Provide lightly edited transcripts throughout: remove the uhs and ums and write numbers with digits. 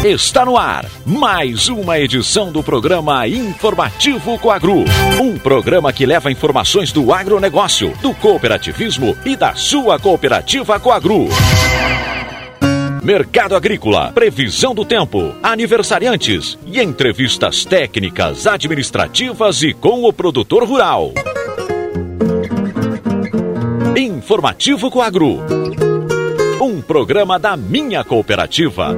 Está no ar mais uma edição do programa Informativo Coagru. Um programa que leva informações do agronegócio, do cooperativismo e da sua cooperativa Coagru. Mercado agrícola, previsão do tempo, aniversariantes e entrevistas técnicas, administrativas e com o produtor rural. Informativo Coagru. Um programa da minha cooperativa.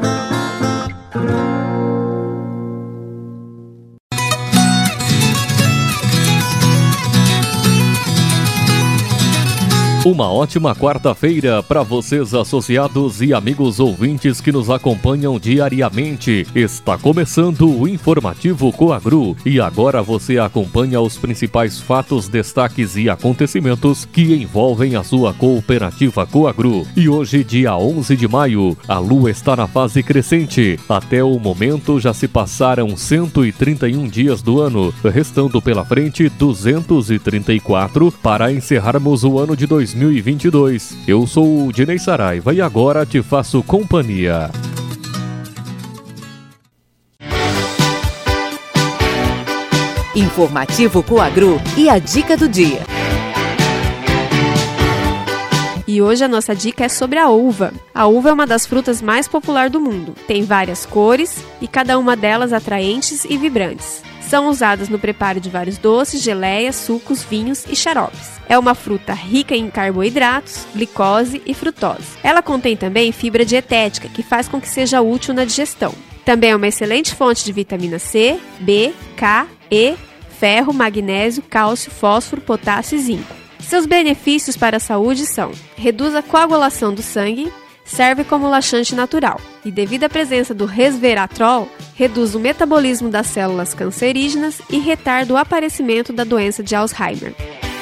Uma ótima quarta-feira para vocês, associados e amigos ouvintes que nos acompanham diariamente. Está começando o Informativo Coagru e agora você acompanha os principais fatos, destaques e acontecimentos que envolvem a sua cooperativa Coagru. E hoje, dia 11 de maio, a lua está na fase crescente. Até o momento já se passaram 131 dias do ano, restando pela frente 234 para encerrarmos o ano de 2022. Eu sou o Dinei Saraiva e agora te faço companhia. Informativo Coagru e a dica do dia. E hoje a nossa dica é sobre a uva. A uva é uma das frutas mais populares do mundo. Tem várias cores e cada uma delas atraentes e vibrantes. São usadas no preparo de vários doces, geleias, sucos, vinhos e xaropes. É uma fruta rica em carboidratos, glicose e frutose. Ela contém também fibra dietética, que faz com que seja útil na digestão. Também é uma excelente fonte de vitamina C, B, K, E, ferro, magnésio, cálcio, fósforo, potássio e zinco. Seus benefícios para a saúde são: reduz a coagulação do sangue, serve como laxante natural e, devido à presença do resveratrol, reduz o metabolismo das células cancerígenas e retarda o aparecimento da doença de Alzheimer.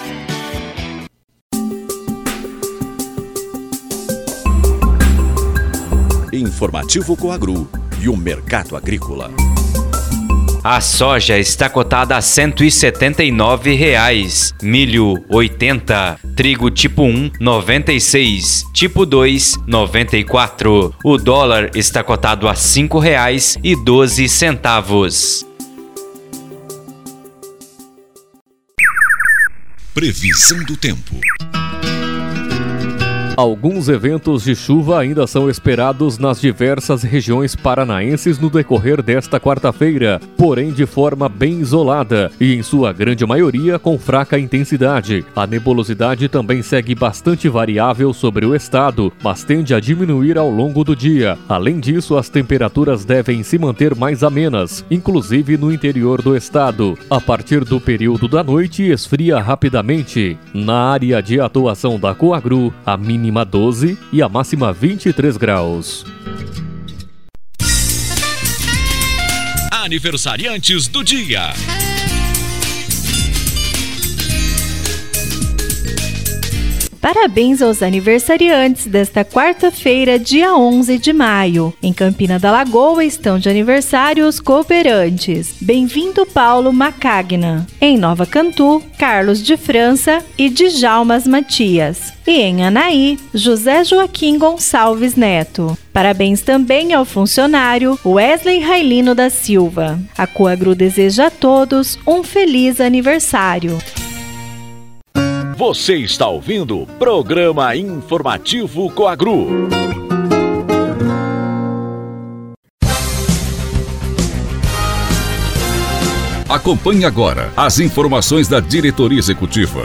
Informativo Coagru e o mercado agrícola. A soja está cotada a R$ 179,00, milho 80, trigo tipo 1, 96, tipo 2, 94. O dólar está cotado a R$ 5,12. Previsão do tempo. Alguns eventos de chuva ainda são esperados nas diversas regiões paranaenses no decorrer desta quarta-feira, porém de forma bem isolada e, em sua grande maioria, com fraca intensidade. A nebulosidade também segue bastante variável sobre o estado, mas tende a diminuir ao longo do dia. Além disso, as temperaturas devem se manter mais amenas, inclusive no interior do estado. A partir do período da noite, esfria rapidamente. Na área de atuação da Coagru, a mínima 12 e a máxima 23 graus. Aniversariantes do dia. Parabéns aos aniversariantes desta quarta-feira, dia 11 de maio. Em Campina da Lagoa estão de aniversário os cooperantes. Bem-vindo Paulo Macagna. Em Nova Cantu, Carlos de França e Djalmas Matias. E em Anaí, José Joaquim Gonçalves Neto. Parabéns também ao funcionário Wesley Railino da Silva. A Coagru deseja a todos um feliz aniversário. Você está ouvindo o programa Informativo Coagru. Acompanhe agora as informações da diretoria executiva.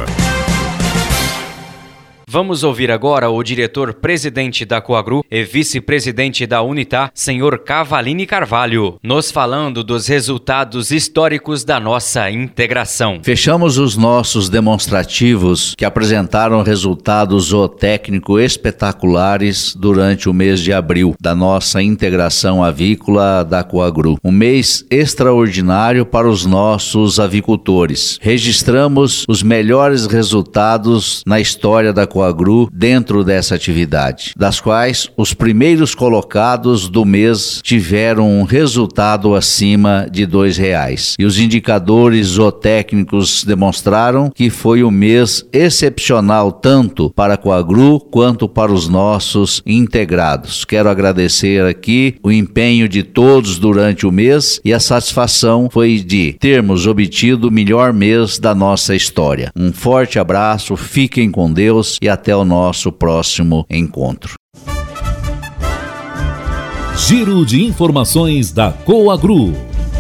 Vamos ouvir agora o diretor-presidente da Coagru e vice-presidente da Unitá, senhor Cavalini Carvalho, nos falando dos resultados históricos da nossa integração. Fechamos os nossos demonstrativos que apresentaram resultados zootécnicos espetaculares durante o mês de abril da nossa integração avícola da Coagru. Um mês extraordinário para os nossos avicultores. Registramos os melhores resultados na história da Coagru Coagru dentro dessa atividade, das quais os primeiros colocados do mês tiveram um resultado acima de R$2. E os indicadores zootécnicos demonstraram que foi um mês excepcional tanto para a Coagru quanto para os nossos integrados. Quero agradecer aqui o empenho de todos durante o mês e a satisfação foi de termos obtido o melhor mês da nossa história. Um forte abraço, fiquem com Deus e até o nosso próximo encontro. Giro de informações da Coagru.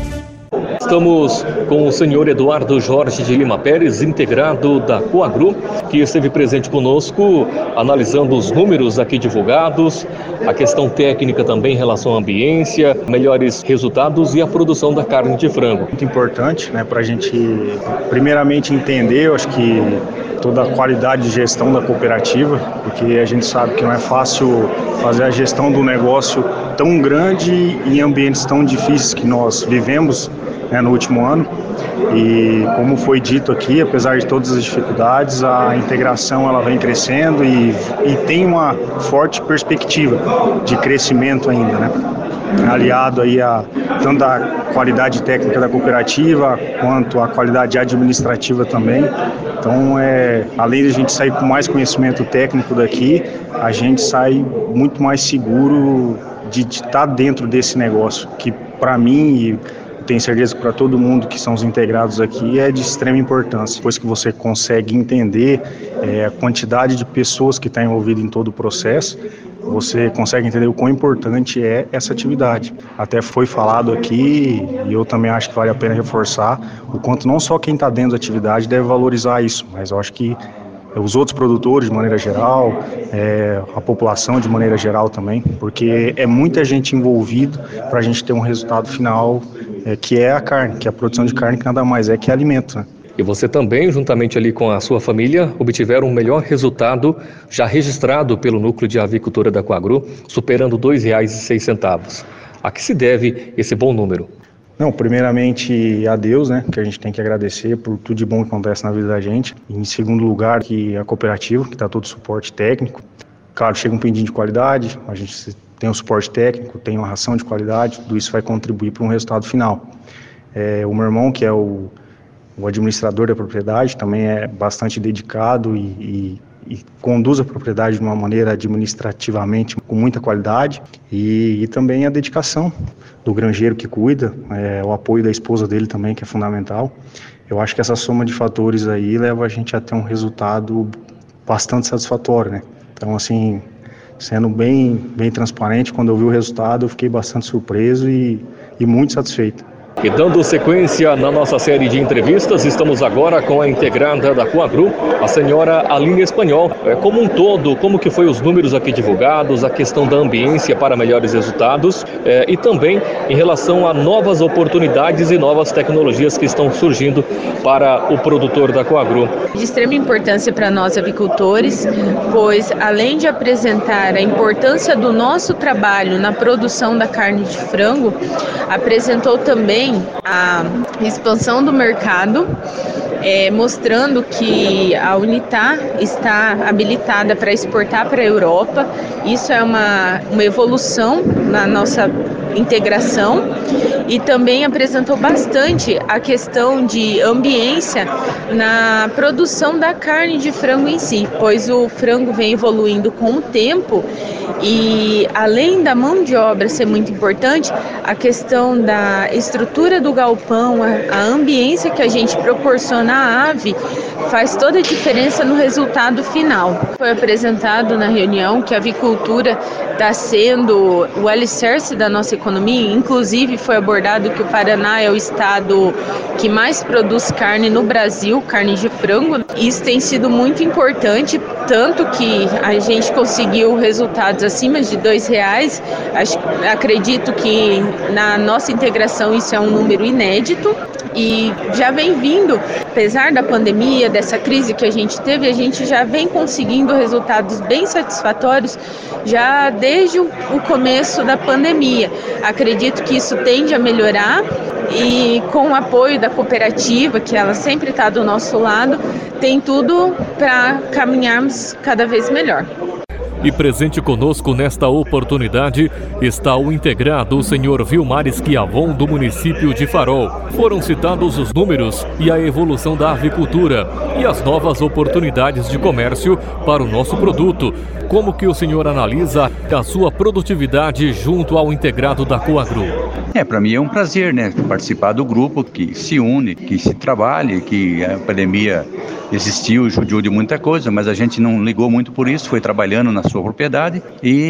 Estamos com o senhor Eduardo Jorge de Lima Pérez, integrado da Coagru, que esteve presente conosco, analisando os números aqui divulgados, a questão técnica também em relação à ambiência, melhores resultados e a produção da carne de frango. Muito importante, né, para a gente primeiramente entender, eu acho que toda a qualidade de gestão da cooperativa, porque a gente sabe que não é fácil fazer a gestão do negócio tão grande em ambientes tão difíceis que nós vivemos, né, no último ano. E como foi dito aqui, apesar de todas as dificuldades, a integração ela vem crescendo e tem uma forte perspectiva de crescimento ainda, né? Aliado aí a tanto a qualidade técnica da cooperativa quanto a qualidade administrativa também. Então, além de a gente sair com mais conhecimento técnico daqui, a gente sai muito mais seguro de estar dentro desse negócio, que para mim e tenho certeza que para todo mundo que são os integrados aqui é de extrema importância. Depois que você consegue entender a quantidade de pessoas que está envolvida em todo o processo, você consegue entender o quão importante é essa atividade. Até foi falado aqui, e eu também acho que vale a pena reforçar, o quanto não só quem está dentro da atividade deve valorizar isso, mas eu acho que os outros produtores de maneira geral, a população de maneira geral também, porque é muita gente envolvida para a gente ter um resultado final que é a carne, que é a produção de carne, que nada mais é que alimento, né? E você também, juntamente ali com a sua família, obtiveram um melhor resultado já registrado pelo Núcleo de Avicultura da Coagru, superando R$2,06. A que se deve esse bom número? Não, primeiramente a Deus, né, que a gente tem que agradecer por tudo de bom que acontece na vida da gente. Em segundo lugar, que a cooperativa, que dá todo o suporte técnico. Claro, chega um pendinho de qualidade, a gente tem o suporte técnico, tem uma ração de qualidade, tudo isso vai contribuir para um resultado final. O meu irmão, que é o administrador da propriedade, também é bastante dedicado e conduz a propriedade de uma maneira administrativamente com muita qualidade e também a dedicação do granjeiro que cuida, o apoio da esposa dele também, que é fundamental. Eu acho que essa soma de fatores aí leva a gente a ter um resultado bastante satisfatório, né? Então, assim, sendo bem transparente, quando eu vi o resultado, eu fiquei bastante surpreso e muito satisfeito. E dando sequência na nossa série de entrevistas, estamos agora com a integrada da Coagru, a senhora Aline Espanhol. Como um todo, como que foi os números aqui divulgados, a questão da ambiência para melhores resultados e também em relação a novas oportunidades e novas tecnologias que estão surgindo para o produtor da Coagru. De extrema importância para nós avicultores, pois além de apresentar a importância do nosso trabalho na produção da carne de frango, apresentou também a expansão do mercado, mostrando que a Unitar está habilitada para exportar para a Europa. Isso é uma evolução na nossa integração e também apresentou bastante a questão de ambiência na produção da carne de frango em si, pois o frango vem evoluindo com o tempo e além da mão de obra ser muito importante, a questão da estrutura do galpão, a ambiência que a gente proporciona à ave faz toda a diferença no resultado final. Foi apresentado na reunião que a avicultura está sendo o alicerce da nossa economia, inclusive foi abordado que o Paraná é o estado que mais produz carne no Brasil, carne de frango. Isso tem sido muito importante, tanto que a gente conseguiu resultados acima de R$2. Acredito que na nossa integração isso é um número inédito e já vem vindo, apesar da pandemia, dessa crise que a gente teve, a gente já vem conseguindo resultados bem satisfatórios já desde o começo da pandemia. Acredito que isso tende a melhorar e com o apoio da cooperativa, que ela sempre está do nosso lado, tem tudo para caminharmos cada vez melhor. E presente conosco nesta oportunidade está o integrado, o senhor Vilmar Schiavon, do município de Farol. Foram citados os números e a evolução da avicultura e as novas oportunidades de comércio para o nosso produto. Como que o senhor analisa a sua produtividade junto ao integrado da Coagro? Para mim é um prazer, participar do grupo que se une, que se trabalhe, que a pandemia existiu, judiou de muita coisa, mas a gente não ligou muito por isso, foi trabalhando na sua propriedade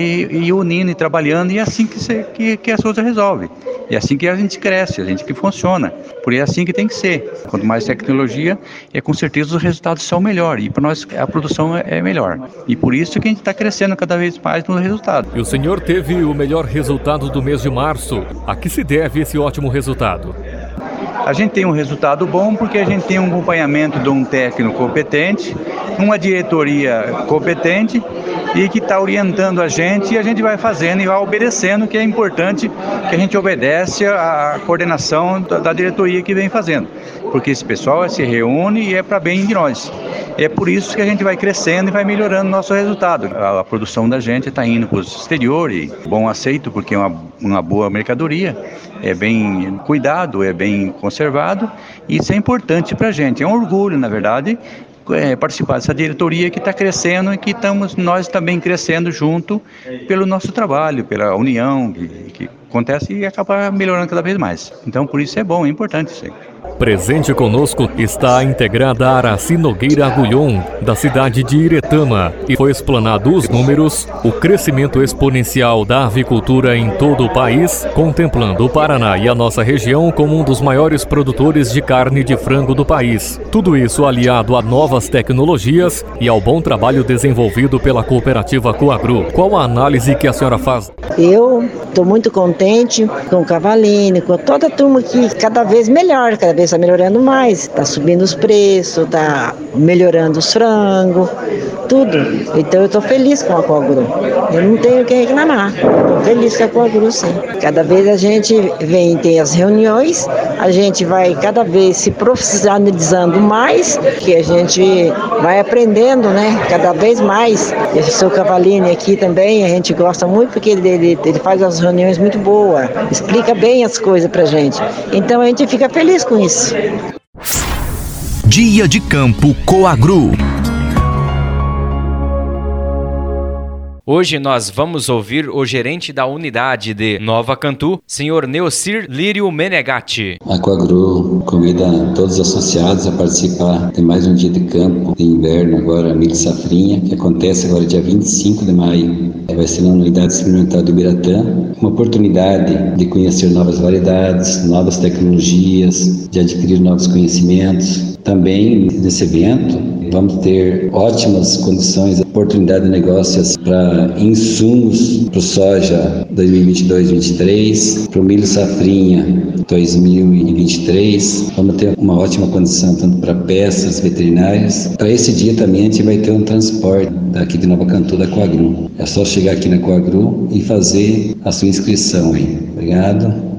e unindo e trabalhando, e é assim que as coisas resolvem. É assim que a gente cresce, a gente que funciona. Porque é assim que tem que ser. Quanto mais tecnologia, com certeza os resultados são melhores. E para nós a produção é melhor. E por isso que a gente está crescendo cada vez mais no resultado. E o senhor teve o melhor resultado do mês de março. A que se deve esse ótimo resultado? A gente tem um resultado bom porque a gente tem um acompanhamento de um técnico competente, uma diretoria competente e que está orientando a gente, e a gente vai fazendo e vai obedecendo, que é importante que a gente obedece à coordenação da diretoria que vem fazendo, porque esse pessoal se reúne e é para bem de nós. É por isso que a gente vai crescendo e vai melhorando nosso resultado. A produção da gente está indo para o exterior e bom aceito, porque é uma boa mercadoria, é bem cuidado, é bem conservado, e isso é importante para a gente. É um orgulho, na verdade, participar dessa diretoria que está crescendo e que estamos nós também crescendo junto pelo nosso trabalho, pela união que acontece e acaba melhorando cada vez mais. Então, por isso é bom, é importante isso aí. Presente conosco está a integrada Araci Nogueira Agulhon, da cidade de Iretama, e foi explanado os números, o crescimento exponencial da avicultura em todo o país, contemplando o Paraná e a nossa região como um dos maiores produtores de carne de frango do país. Tudo isso aliado a novas tecnologias e ao bom trabalho desenvolvido pela cooperativa Coagro. Qual a análise que a senhora faz? Eu estou muito contente com o Cavalini, com toda a turma que cada vez melhor, cada vez está melhorando mais, está subindo os preços, está melhorando os frangos, tudo. Então eu estou feliz com a Coagro. Eu não tenho o que reclamar. Estou feliz com a Coagro, sim. Cada vez a gente vem ter as reuniões, a gente vai cada vez se profissionalizando mais, que a gente vai aprendendo, cada vez mais. Esse seu Cavalini aqui também, a gente gosta muito porque ele faz as reuniões muito boas, explica bem as coisas pra gente. Então a gente fica feliz com isso. Dia de Campo Coagro. Hoje nós vamos ouvir o gerente da unidade de Nova Cantu, senhor Neocir Lírio Menegatti. A Coagro convida todos os associados a participar de mais um dia de campo de inverno, agora milho safrinha, que acontece agora dia 25 de maio. Vai ser na unidade experimental do Ibiratã, uma oportunidade de conhecer novas variedades, novas tecnologias, de adquirir novos conhecimentos. Também nesse evento vamos ter ótimas condições, oportunidade de negócios para insumos para o soja 2022-23, para o milho safrinha 2023. Vamos ter uma ótima condição tanto para peças veterinárias. Para esse dia também a gente vai ter um transporte daqui de Nova Cantu da Coagro. É só chegar aqui na Coagro e fazer a sua inscrição aí. Obrigado.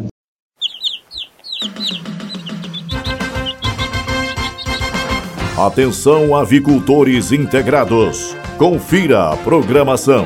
Atenção, avicultores integrados. Confira a programação.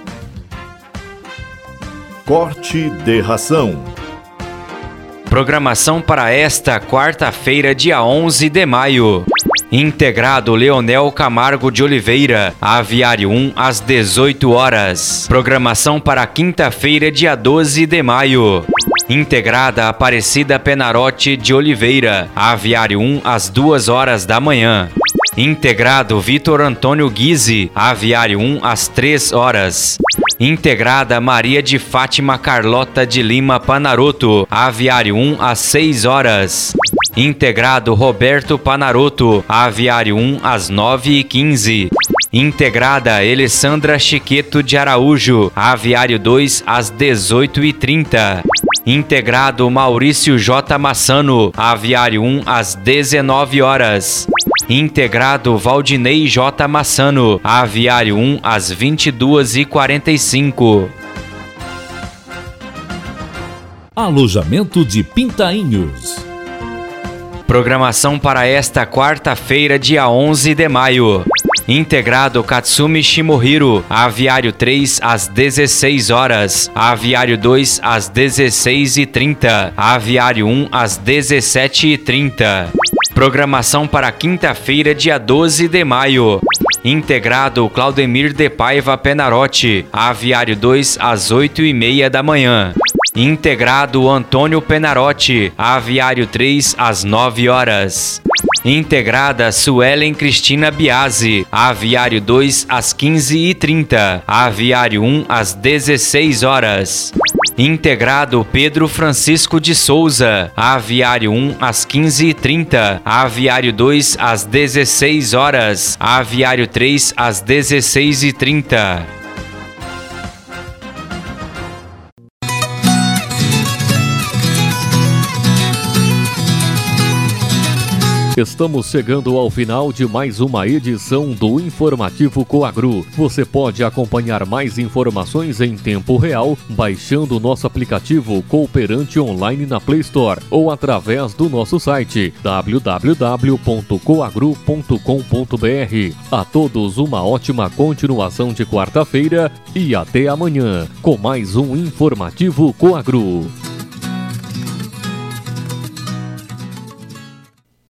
Corte de ração. Programação para esta quarta-feira, dia 11 de maio. Integrado Leonel Camargo de Oliveira, Aviário 1, às 18 horas. Programação para quinta-feira, dia 12 de maio. Integrada Aparecida Penarotti de Oliveira, Aviário 1, às 2 horas da manhã. Integrado Vitor Antônio Guise, Aviário 1, às 3 horas. Integrada Maria de Fátima Carlota de Lima Panaroto, Aviário 1, às 6 horas. Integrado Roberto Panaroto, Aviário 1, às 9h15. Integrada Alessandra Chiqueto de Araújo, Aviário 2, às 18h30. Integrado Maurício J. Massano, Aviário 1, às 19 horas. Integrado Valdinei J. Massano, Aviário 1, às 22h45. Alojamento de Pintainhos. Programação para esta quarta-feira, dia 11 de maio. Integrado Katsumi Shimohiro, Aviário 3 às 16 horas, Aviário 2 às 16h30, Aviário 1 às 17h30. Programação para quinta-feira, dia 12 de maio. Integrado Claudemir de Paiva Penarotti, Aviário 2 às 8h30 da manhã. Integrado Antônio Penarotti, Aviário 3 às 9 horas. Integrada Suelen Cristina Biasi, Aviário 2 às 15h30, Aviário 1 às 16 horas. Integrado Pedro Francisco de Souza, Aviário 1 às 15h30, Aviário 2 às 16 horas, Aviário 3 às 16h30. Estamos chegando ao final de mais uma edição do Informativo Coagru. Você pode acompanhar mais informações em tempo real baixando o nosso aplicativo Cooperante Online na Play Store ou através do nosso site www.coagru.com.br. A todos uma ótima continuação de quarta-feira e até amanhã com mais um Informativo Coagru.